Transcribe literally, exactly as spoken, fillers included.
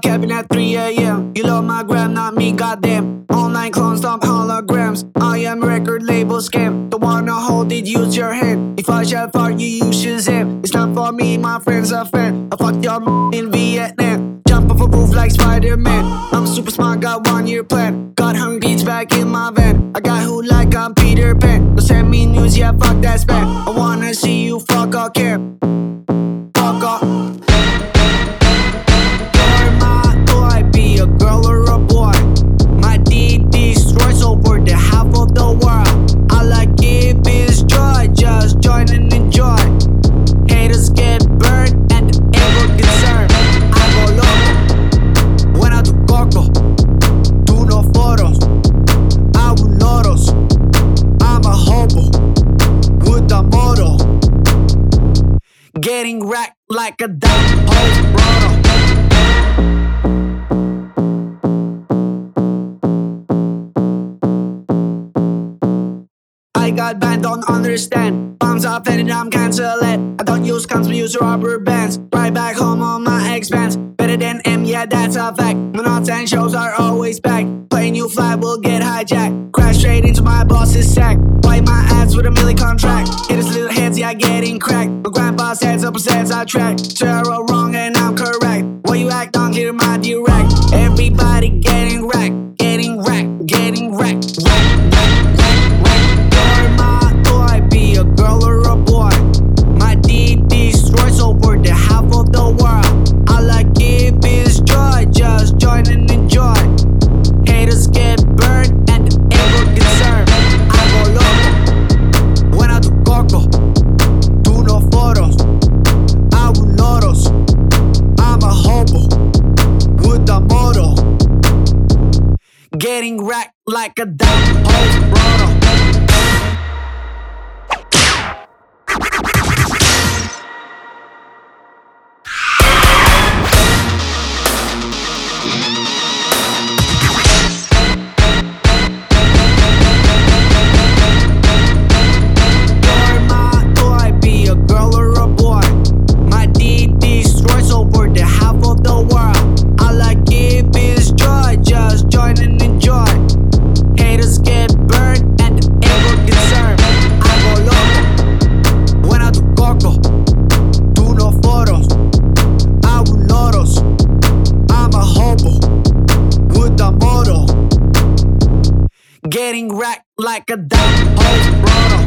capping at three a m You love my gram, not me, goddamn. Online clones, stomp holograms. I am record label scam. Don't wanna hold it, use your hand. If I shall fart you, you Shazam. It's not for me, my friend's a fan. I fucked your m in Vietnam. Jump off a roof like Spider-Man. I'm super smart, got one year plan. Got hungry beats back in my van. I got who like I'm Peter Pan. Don't send me news, yeah, fuck that spam. I wanna see you fuck or care. Fuck off. You're my boy, be a girl or a boy. My D destroys over the half of the world. I like it, is joy, just join and enjoy. Haters get burned and ever concerned. I go loco when I do coco. Do no photos, I will lotos. I'm a hobo with a motto. Getting racked like a dumb host brother. I got banned, don't understand. Bombs up and I'm cancelled. I don't use cons, we use rubber bands. Right back home on my expense. Better than M, yeah, that's a fact. Monots and shows are always back. Playing you fly will get hijacked. Crash straight into my boss's sack. Wipe my ass with a milli contract. Hit his little heads, yeah, getting cracked. My grandpa says up percents I track. Zero wrong and I'm correct. Why you act on here, my direct? Everybody getting wrecked, getting wrecked, getting wrecked. Wreck, wreck, wreck, wreck. You're my boy, be a girl or a boy. My D destroys over the half of the world. I like it, is joy, just join and enjoy. Haters get burned and ever concerned. I go loco when I do coco. Do no photos, I will lotos. I'm a hobo with a motto. Getting racked like a dumb host brother. Getting racked like a dumb host brother.